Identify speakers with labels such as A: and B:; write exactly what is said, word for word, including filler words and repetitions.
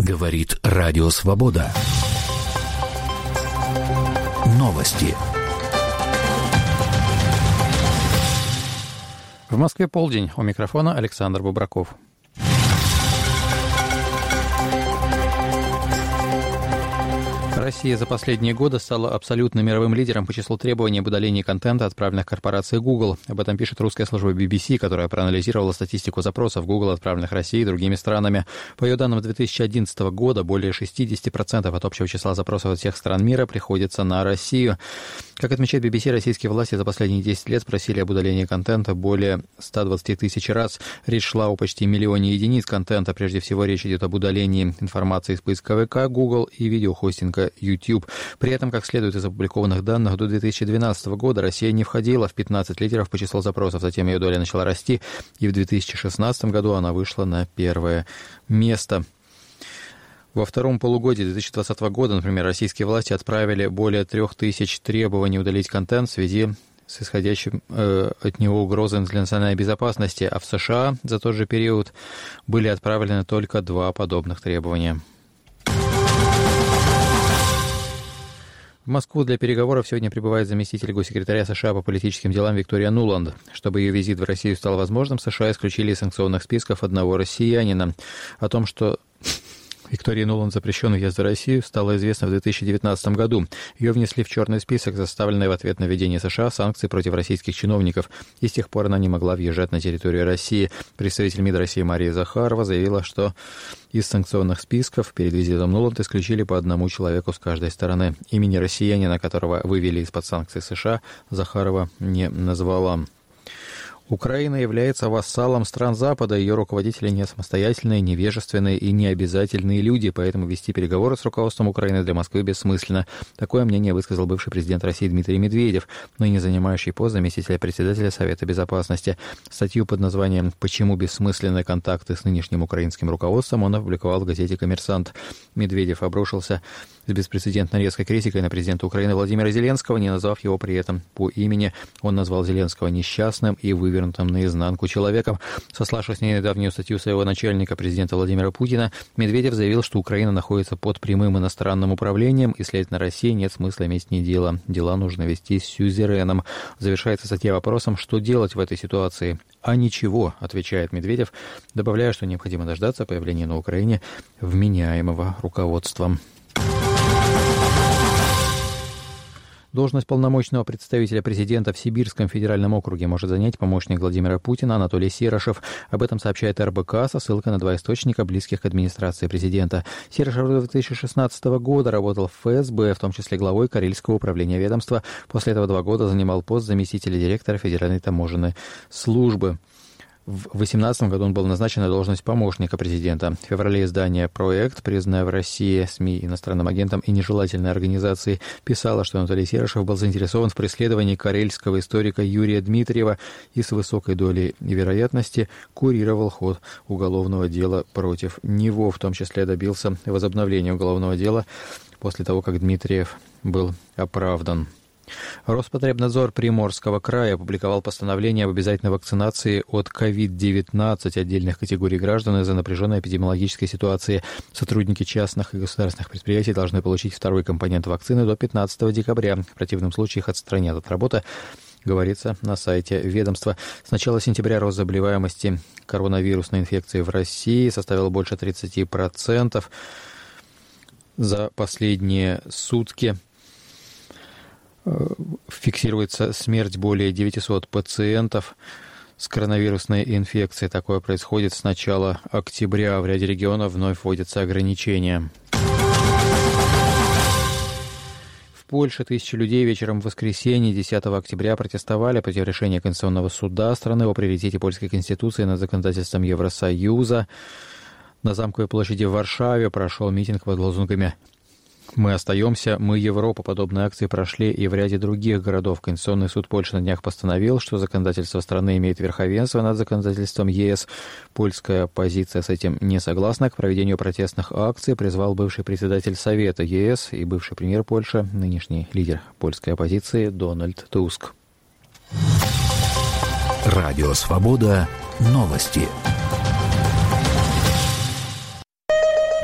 A: Говорит Радио Свобода. Новости.
B: В Москве полдень. У микрофона Александр Бубраков. Россия за последние годы стала абсолютно мировым лидером по числу требований об удалении контента, отправленных корпорацией Google. Об этом пишет русская служба би би си, которая проанализировала статистику запросов Google, отправленных Россией и другими странами. По ее данным, с две тысячи одиннадцатого года более шестьдесят процентов от общего числа запросов от всех стран мира приходится на Россию. Как отмечает би би си, российские власти за последние десять лет спросили об удалении контента более ста двадцати тысяч раз. Речь шла о почти миллионе единиц контента. Прежде всего, речь идет об удалении информации из поисковика Google и видеохостинга YouTube. При этом, как следует из опубликованных данных, до две тысячи двенадцатого года Россия не входила в пятнадцать лидеров по числу запросов. Затем ее доля начала расти, и в две тысячи шестнадцатом году она вышла на первое место. Во втором полугодии две тысячи двадцатого года, например, российские власти отправили более трех тысяч требований удалить контент в связи с исходящим э, от него угрозой для национальной безопасности, а в США за тот же период были отправлены только два подобных требования. В Москву для переговоров сегодня прибывает заместитель госсекретаря США по политическим делам Виктория Нуланд. Чтобы ее визит в Россию стал возможным, США исключили из санкционных списков одного россиянина. О том, что Виктории Нуланд запрещен въезд в Россию, стало известно в две тысячи девятнадцатом году. Ее внесли в черный список, составленный в ответ на введение США санкций против российских чиновников, и с тех пор она не могла въезжать на территорию России. Представитель МИД России Мария Захарова заявила, что из санкционных списков перед визитом Нуланд исключили по одному человеку с каждой стороны. Имени россиянина, которого вывели из-под санкций США, Захарова не назвала. Украина является вассалом стран Запада, ее руководители не самостоятельные, невежественные и необязательные люди, поэтому вести переговоры с руководством Украины для Москвы бессмысленно. Такое мнение высказал бывший президент России Дмитрий Медведев, ныне занимающий пост заместителя председателя Совета Безопасности. Статью под названием «Почему бессмысленны контакты с нынешним украинским руководством» он опубликовал в газете «Коммерсант». Медведев обрушился с беспрецедентно резкой критикой на президента Украины Владимира Зеленского, не назвав его при этом по имени. Он назвал Зеленского несчастным и вывернутым наизнанку человеком. Сославшись на недавнюю статью своего начальника, президента Владимира Путина, Медведев заявил, что Украина находится под прямым иностранным управлением, и, следовательно, России нет смысла иметь с ней дело. Дела нужно вести с сюзереном. Завершается статья вопросом, что делать в этой ситуации. А ничего, отвечает Медведев, добавляя, что необходимо дождаться появления на Украине вменяемого руководства. Должность полномочного представителя президента в Сибирском федеральном округе может занять помощник Владимира Путина Анатолий Серышев. Об этом сообщает эр бэ ка со ссылкой на два источника, близких к администрации президента. Серышев до две тысячи шестнадцатого года работал в эф эс бэ, в том числе главой Карельского управления ведомства. После этого два года занимал пост заместителя директора Федеральной таможенной службы. В две тысячи восемнадцатом году он был назначен на должность помощника президента. В феврале издание «Проект», признанное в России СМИ иностранным агентом и нежелательной организацией, писало, что Анатолий Серышев был заинтересован в преследовании карельского историка Юрия Дмитриева и с высокой долей вероятности курировал ход уголовного дела против него. В том числе добился возобновления уголовного дела после того, как Дмитриев был оправдан. Роспотребнадзор Приморского края опубликовал постановление об обязательной вакцинации от ковид девятнадцать отдельных категорий граждан из-за напряженной эпидемиологической ситуации. Сотрудники частных и государственных предприятий должны получить второй компонент вакцины до пятнадцатого декабря. В противном случае их отстранят от работы, говорится на сайте ведомства. С начала сентября рост заболеваемости коронавирусной инфекцией в России составил больше тридцать процентов. За последние сутки фиксируется смерть более девятисот пациентов с коронавирусной инфекцией. Такое происходит с начала октября. В ряде регионов вновь вводятся ограничения. В Польше тысячи людей вечером в воскресенье, десятого октября, протестовали против решения Конституционного суда страны о приоритете польской конституции над законодательством Евросоюза. На Замковой площади в Варшаве прошел митинг под лозунгами «Мы остаемся, мы Европа». Подобные акции прошли и в ряде других городов. Конституционный суд Польши на днях постановил, что законодательство страны имеет верховенство над законодательством е эс. Польская оппозиция с этим не согласна. К проведению протестных акций призвал бывший председатель Совета е эс и бывший премьер Польши, нынешний лидер польской оппозиции Дональд Туск.
A: Радио Свобода. Новости.